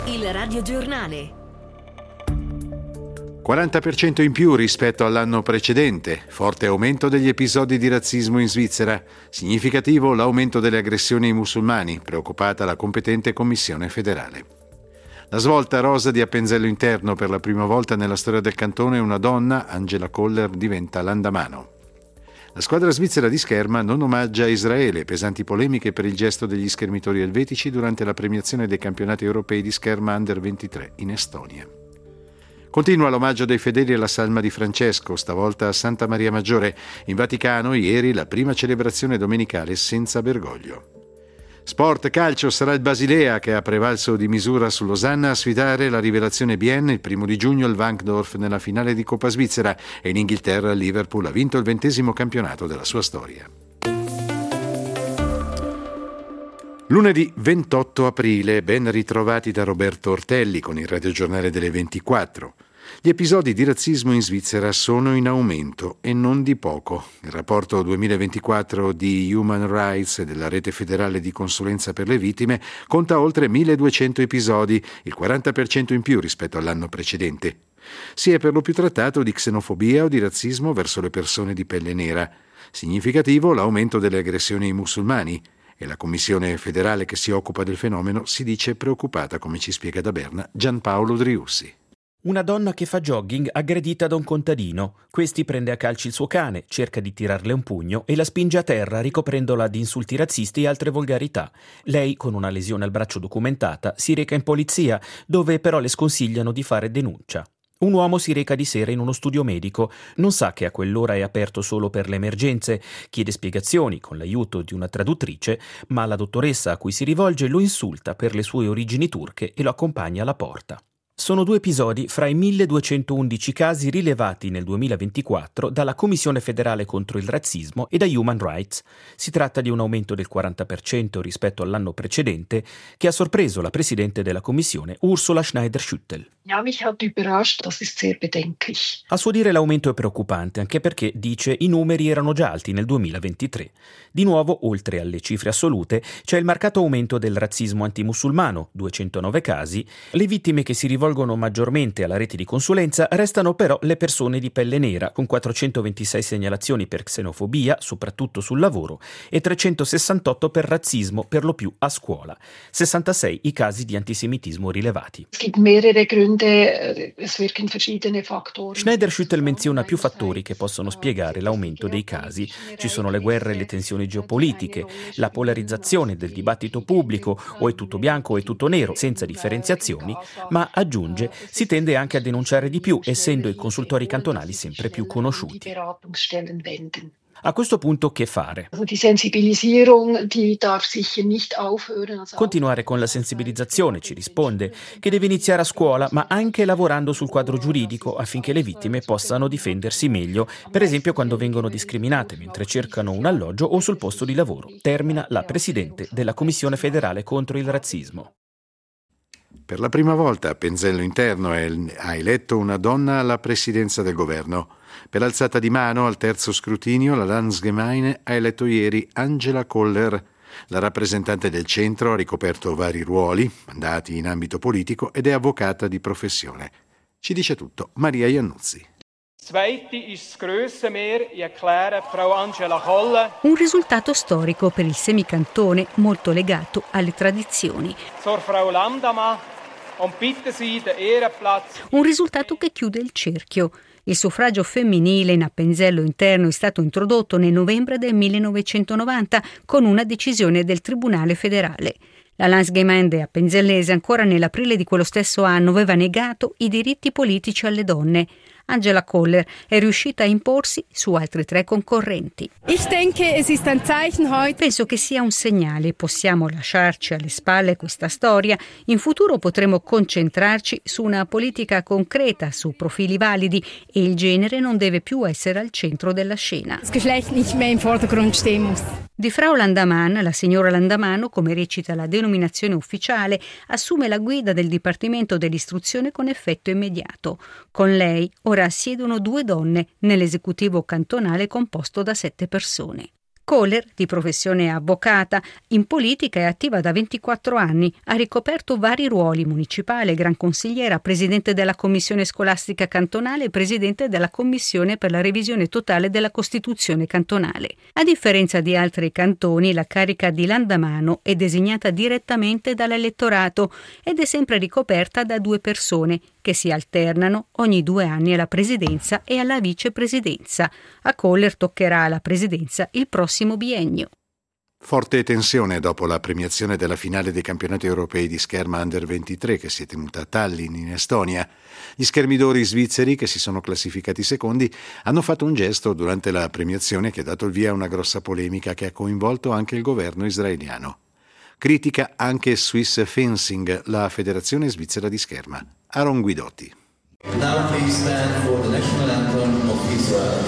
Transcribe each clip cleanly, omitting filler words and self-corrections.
Il radiogiornale. 40% in più rispetto all'anno precedente, forte aumento degli episodi di razzismo in Svizzera, significativo l'aumento delle aggressioni ai musulmani, preoccupata la competente commissione federale. La svolta rosa di Appenzello Interno, per la prima volta nella storia del cantone una donna, Angela Koller, diventa landamano. La squadra svizzera di scherma non omaggia Israele, pesanti polemiche per il gesto degli schermitori elvetici durante la premiazione dei campionati europei di scherma Under 23 in Estonia. Continua l'omaggio dei fedeli alla salma di Francesco, stavolta a Santa Maria Maggiore. In Vaticano ieri la prima celebrazione domenicale senza bergoglio. Sport calcio, sarà il Basilea che ha prevalso di misura su Losanna a sfidare la rivelazione Bienne il 1 giugno il Wankdorf nella finale di Coppa Svizzera, e in Inghilterra il Liverpool ha vinto il 20° campionato della sua storia. Lunedì 28 aprile, ben ritrovati da Roberto Ortelli con il radiogiornale delle 24. Gli episodi di razzismo in Svizzera sono in aumento e non di poco. Il rapporto 2024 di Human Rights e della Rete Federale di Consulenza per le Vittime conta oltre 1200 episodi, il 40% in più rispetto all'anno precedente. Si è per lo più trattato di xenofobia o di razzismo verso le persone di pelle nera. Significativo l'aumento delle aggressioni ai musulmani. E la commissione federale che si occupa del fenomeno si dice preoccupata, come ci spiega da Berna Gianpaolo Driussi. Una donna che fa jogging aggredita da un contadino. Questi prende a calci il suo cane, cerca di tirarle un pugno e la spinge a terra ricoprendola di insulti razzisti e altre volgarità. Lei, con una lesione al braccio documentata, si reca in polizia, dove però le sconsigliano di fare denuncia. Un uomo si reca di sera in uno studio medico, non sa che a quell'ora è aperto solo per le emergenze, chiede spiegazioni con l'aiuto di una traduttrice, ma la dottoressa a cui si rivolge lo insulta per le sue origini turche e lo accompagna alla porta. Sono 2 episodi fra i 1211 casi rilevati nel 2024 dalla Commissione federale contro il razzismo e da Human Rights. Si tratta di un aumento del 40% rispetto all'anno precedente che ha sorpreso la presidente della Commissione, Ursula Schneider-Schüttel. Ja, mich hat überrascht, das ist sehr bedenklich. A suo dire l'aumento è preoccupante, anche perché, dice, i numeri erano già alti nel 2023. Di nuovo, oltre alle cifre assolute, c'è il marcato aumento del razzismo antimusulmano, 209 casi. Le vittime che si rivolgono maggiormente alla rete di consulenza restano però le persone di pelle nera, con 426 segnalazioni per xenofobia, soprattutto sul lavoro, e 368 per razzismo, per lo più a scuola. 66 i casi di antisemitismo rilevati. Es gibt mehrere Gründe, es wirken verschiedene Faktoren. Schneider-Schüttel menziona più fattori che possono spiegare l'aumento dei casi. Ci sono le guerre e le tensioni geopolitiche, la polarizzazione del dibattito pubblico, o è tutto bianco o è tutto nero, senza differenziazioni, ma aggiunge, si tende anche a denunciare di più, essendo i consultori cantonali sempre più conosciuti. A questo punto che fare? Continuare con la sensibilizzazione, ci risponde, che deve iniziare a scuola, ma anche lavorando sul quadro giuridico affinché le vittime possano difendersi meglio, per esempio quando vengono discriminate mentre cercano un alloggio o sul posto di lavoro. Termina la presidente della Commissione federale contro il razzismo. Per la prima volta Appenzello Interno ha eletto una donna alla presidenza del governo. Per l'alzata di mano al terzo scrutinio la Landsgemeinde ha eletto ieri Angela Koller. La rappresentante del centro ha ricoperto vari ruoli, mandati in ambito politico, ed è avvocata di professione. Ci dice tutto Maria Iannuzzi. Un risultato storico per il semicantone molto legato alle tradizioni. Un risultato che chiude il cerchio. Il suffragio femminile in Appenzello Interno è stato introdotto nel novembre del 1990 con una decisione del Tribunale federale. La Landsgemeinde appenzellese ancora nell'aprile di quello stesso anno aveva negato i diritti politici alle donne. Angela Koller è riuscita a imporsi su altri 3 concorrenti. Penso che sia un segnale, possiamo lasciarci alle spalle questa storia, in futuro potremo concentrarci su una politica concreta, su profili validi e il genere non deve più essere al centro della scena. Di Frau Landaman, la signora Landamano, come recita la denominazione ufficiale, assume la guida del Dipartimento dell'Istruzione con effetto immediato. Con lei ora siedono 2 donne nell'esecutivo cantonale composto da 7 persone. Kohler, di professione avvocata, in politica è attiva da 24 anni, ha ricoperto vari ruoli: municipale, gran consigliera, presidente della commissione scolastica cantonale e presidente della commissione per la revisione totale della Costituzione cantonale. A differenza di altri cantoni, la carica di Landamano è designata direttamente dall'elettorato ed è sempre ricoperta da 2 persone che si alternano ogni 2 anni alla presidenza e alla vicepresidenza. A Kohler toccherà la presidenza il prossimo biennio. Forte tensione dopo la premiazione della finale dei campionati europei di scherma Under 23 che si è tenuta a Tallinn in Estonia. Gli schermidori svizzeri, che si sono classificati secondi, hanno fatto un gesto durante la premiazione che ha dato il via a una grossa polemica che ha coinvolto anche il governo israeliano. Critica anche Swiss Fencing, la federazione svizzera di scherma. Aaron Guidotti. Now please stand for the national anthem of Israel.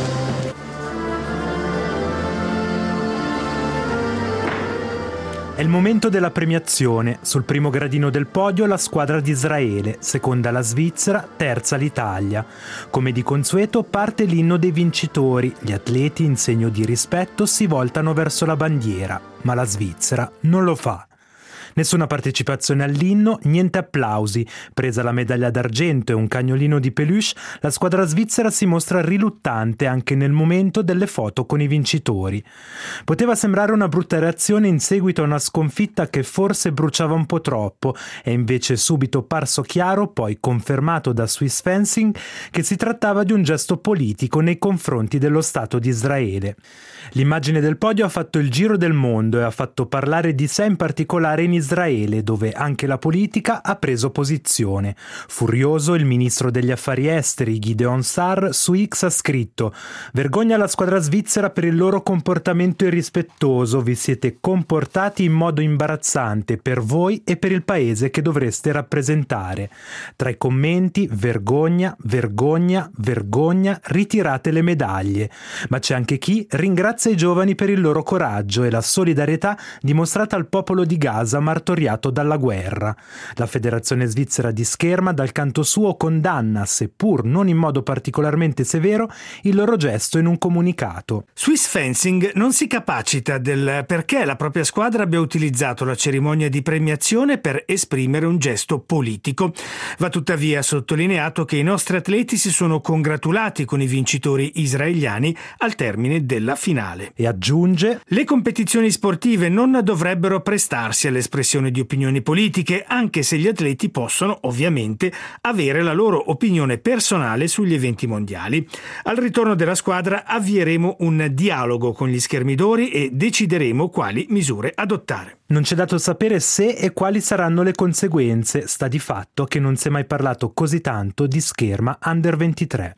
È il momento della premiazione. Sul primo gradino del podio la squadra di Israele, seconda la Svizzera, terza l'Italia. Come di consueto parte l'inno dei vincitori. Gli atleti, in segno di rispetto, si voltano verso la bandiera, ma la Svizzera non lo fa. Nessuna partecipazione all'inno, niente applausi. Presa la medaglia d'argento e un cagnolino di peluche, la squadra svizzera si mostra riluttante anche nel momento delle foto con i vincitori. Poteva sembrare una brutta reazione in seguito a una sconfitta che forse bruciava un po' troppo, è invece subito parso chiaro, poi confermato da Swiss Fencing, che si trattava di un gesto politico nei confronti dello Stato di Israele. L'immagine del podio ha fatto il giro del mondo e ha fatto parlare di sé in particolare in Israele, dove anche la politica ha preso posizione. Furioso, il ministro degli affari esteri Gideon Sa'ar su X ha scritto: «Vergogna alla squadra svizzera per il loro comportamento irrispettoso, vi siete comportati in modo imbarazzante per voi e per il paese che dovreste rappresentare». Tra i commenti: vergogna, vergogna, vergogna, ritirate le medaglie. Ma c'è anche chi ringrazia i giovani per il loro coraggio e la solidarietà dimostrata al popolo di Gaza martoriato dalla guerra. La Federazione Svizzera di Scherma dal canto suo condanna, seppur non in modo particolarmente severo, il loro gesto in un comunicato. Swiss Fencing non si capacita del perché la propria squadra abbia utilizzato la cerimonia di premiazione per esprimere un gesto politico. Va tuttavia sottolineato che i nostri atleti si sono congratulati con i vincitori israeliani al termine della finale. E aggiunge: le competizioni sportive non dovrebbero prestarsi all'espressione di opinioni politiche, anche se gli atleti possono ovviamente avere la loro opinione personale sugli eventi mondiali. Al ritorno della squadra avvieremo un dialogo con gli schermidori e decideremo quali misure adottare. Non c'è dato sapere se e quali saranno le conseguenze. Sta di fatto che non si è mai parlato così tanto di scherma Under 23.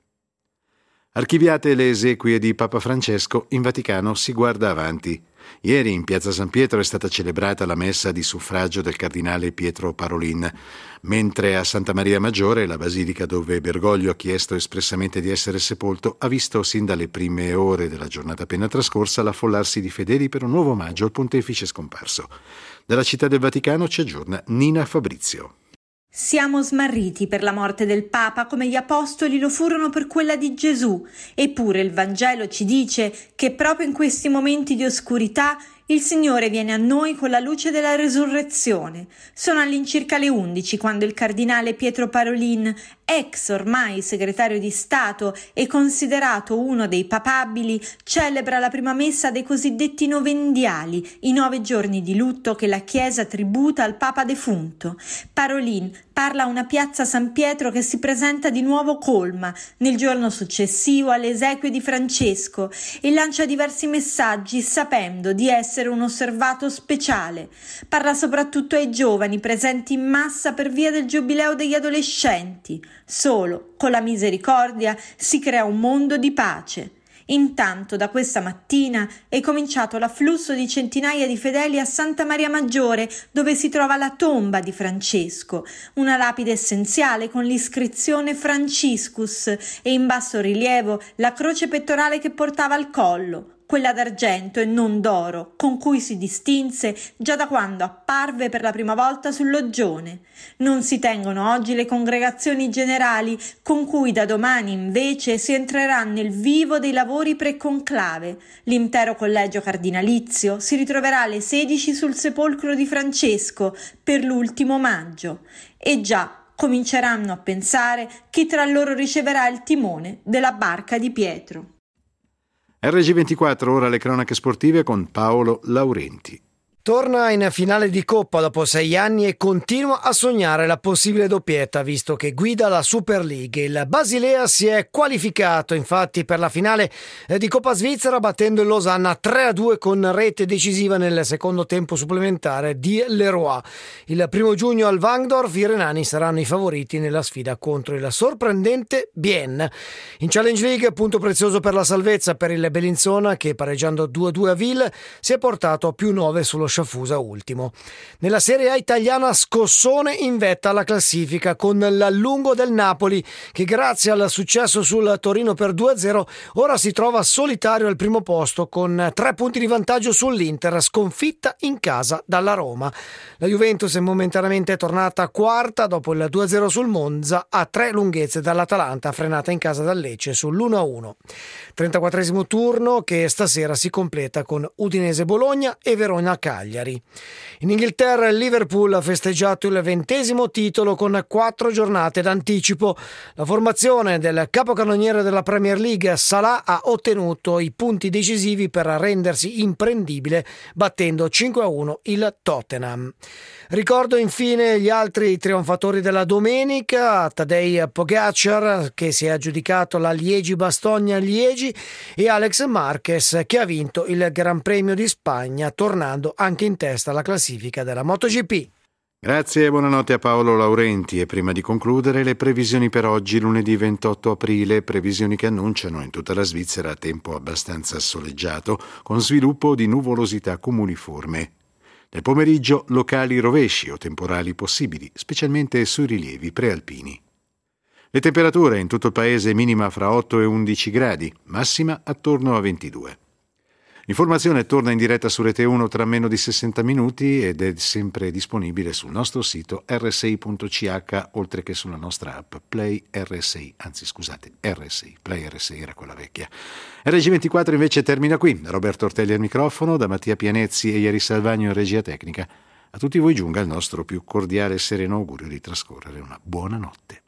Archiviate le esequie di Papa Francesco, in Vaticano si guarda avanti. Ieri in Piazza San Pietro è stata celebrata la messa di suffragio del cardinale Pietro Parolin, mentre a Santa Maria Maggiore, la basilica dove Bergoglio ha chiesto espressamente di essere sepolto, ha visto sin dalle prime ore della giornata appena trascorsa l'affollarsi di fedeli per un nuovo omaggio al pontefice scomparso. Dalla Città del Vaticano ci aggiorna Nina Fabrizio. Siamo smarriti per la morte del Papa come gli apostoli lo furono per quella di Gesù, eppure il Vangelo ci dice che proprio in questi momenti di oscurità il Signore viene a noi con la luce della resurrezione. Sono all'incirca le 11 quando il cardinale Pietro Parolin, ex ormai segretario di Stato e considerato uno dei papabili, celebra la prima messa dei cosiddetti novendiali, i 9 giorni di lutto che la Chiesa tributa al Papa defunto. Parolin parla a una piazza San Pietro che si presenta di nuovo colma nel giorno successivo alle esequie di Francesco e lancia diversi messaggi sapendo di essere un osservato speciale. Parla soprattutto ai giovani presenti in massa per via del giubileo degli adolescenti. Solo con la misericordia si crea un mondo di pace. Intanto da questa mattina è cominciato l'afflusso di centinaia di fedeli a Santa Maria Maggiore, dove si trova la tomba di Francesco, una lapide essenziale con l'iscrizione Franciscus e in basso rilievo la croce pettorale che portava al collo. quella d'argento e non d'oro, con cui si distinse già da quando apparve per la prima volta sul loggione. Non si tengono oggi le congregazioni generali, con cui da domani invece si entrerà nel vivo dei lavori pre-conclave. L'intero collegio cardinalizio si ritroverà alle 16 sul sepolcro di Francesco per l'ultimo omaggio. E già cominceranno a pensare chi tra loro riceverà il timone della barca di Pietro. RG24, ora le cronache sportive con Paolo Laurenti. Torna in finale di Coppa dopo 6 anni e continua a sognare la possibile doppietta visto che guida la Super League. Il Basilea si è qualificato infatti per la finale di Coppa Svizzera battendo il Losanna 3-2 con rete decisiva nel secondo tempo supplementare di Leroy. Il 1 giugno al Wangdorf i renani saranno i favoriti nella sfida contro il sorprendente Bienne. In Challenge League punto prezioso per la salvezza per il Bellinzona che pareggiando 2-2 a Ville si è portato a più 9 sullo Sciafusa ultimo. Nella Serie A italiana scossone in vetta alla classifica con l'Allungo del Napoli che grazie al successo sul Torino per 2-0 ora si trova solitario al primo posto con 3 punti di vantaggio sull'Inter sconfitta in casa dalla Roma. La Juventus è momentaneamente tornata quarta dopo il 2-0 sul Monza a 3 lunghezze dall'Atalanta frenata in casa dal Lecce sull'1-1. 34esimo turno che stasera si completa con Udinese Bologna e Verona Cagliari. In Inghilterra il Liverpool ha festeggiato il 20° titolo con 4 giornate d'anticipo. La formazione del capocannoniere della Premier League Salah ha ottenuto i punti decisivi per rendersi imprendibile battendo 5-1 il Tottenham. Ricordo infine gli altri trionfatori della domenica, Tadej Pogačar che si è aggiudicato la Liegi-Bastogne-Liegi e Alex Marquez che ha vinto il Gran Premio di Spagna tornando anche in testa alla classifica della MotoGP. Grazie e buonanotte a Paolo Laurenti. E prima di concludere le previsioni per oggi, lunedì 28 aprile, previsioni che annunciano in tutta la Svizzera tempo abbastanza soleggiato con sviluppo di nuvolosità cumuliforme. Nel pomeriggio locali rovesci o temporali possibili, specialmente sui rilievi prealpini. Le temperature in tutto il paese minima fra 8 e 11 gradi, massima attorno a 22. L'informazione torna in diretta su Rete 1 tra meno di 60 minuti ed è sempre disponibile sul nostro sito rsi.ch oltre che sulla nostra app Play RSI, RSI, Play RSI era quella vecchia. RG24 invece termina qui. Da Roberto Ortelli al microfono, da Mattia Pianezzi e Ieri Salvagno in regia tecnica. A tutti voi giunga il nostro più cordiale e sereno augurio di trascorrere una buona notte.